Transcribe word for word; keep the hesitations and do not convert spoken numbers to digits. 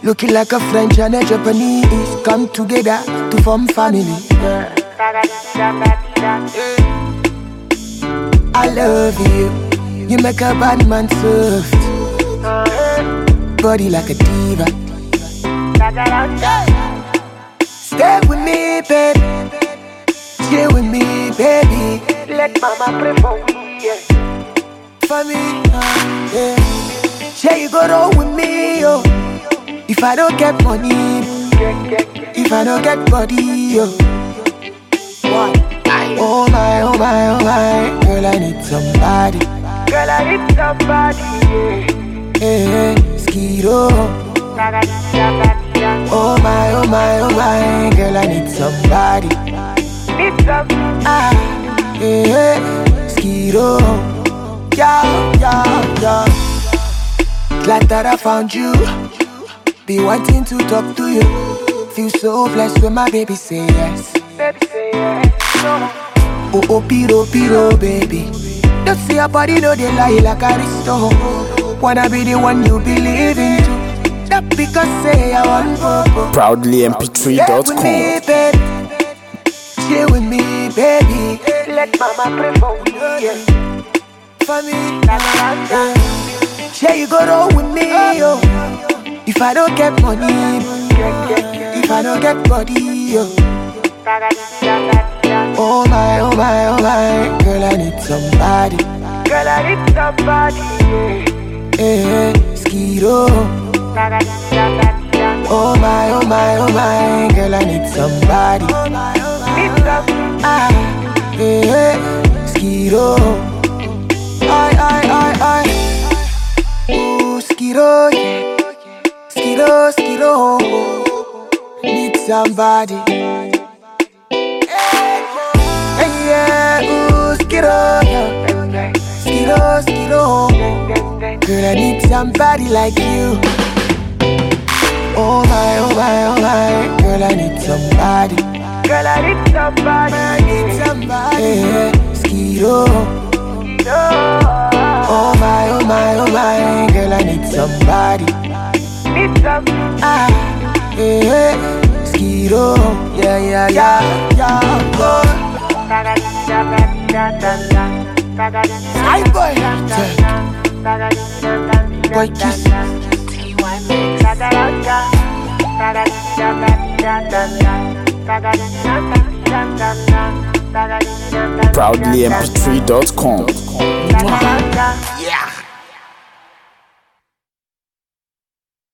Looking like a French and a Japanese come together to form family. I love you. You make a bad man soft. Body like a diva. Stay with me, baby. Chill with me, baby. Let mama pray for me, yeah. For me, uh, yeah. Share you go roll with me, yo. If I don't get money, if I don't get body, yo. What? Oh my, oh my, oh my. Girl, I need somebody. Girl, I need somebody, yeah. Hey, Skiro. Oh my, oh my, oh my. Girl, I need somebody. Need somebody. Ah, hey, Skiro. Yeah, yeah, yeah. Glad that I found you. Be wanting to talk to you. Feel so blessed when my baby say yes. Baby say yes. Oh, oh, piro, piro, baby. Don't see your body, no, they lie like Aristo. Wanna be the one you believe in. That because say I want purple. Proudly M P three dot com. Chill with me, baby. Let mama pray for me, yeah. For me, yeah. Share you go roll with me, yo. If I don't get money, if I don't get body, yo. Oh my, oh my, oh my. Girl, I need somebody. Girl, I need somebody, yeah. Hey, Skiro. Oh my, oh my, oh my. Girl, I need somebody. Ah, hey, Skiro. I, I, I, I. Ooh, Skiro, yeah. Skiro, Skiro. Need somebody. Hey, yeah, ooh, Skiro, yeah. Skiro, Skiro. Girl, I need somebody like you. Oh my, oh my, oh my. Girl, I need somebody. Girl, I need somebody. I need somebody. Hey, Skiro. Oh my, oh my, oh my. Girl, I need somebody. Need somebody. Ah, hey, Skiro. Yeah, yeah, yeah, yeah, boy. Sky boy. Boy, kiss. Proudly M P three dot com. Yeah.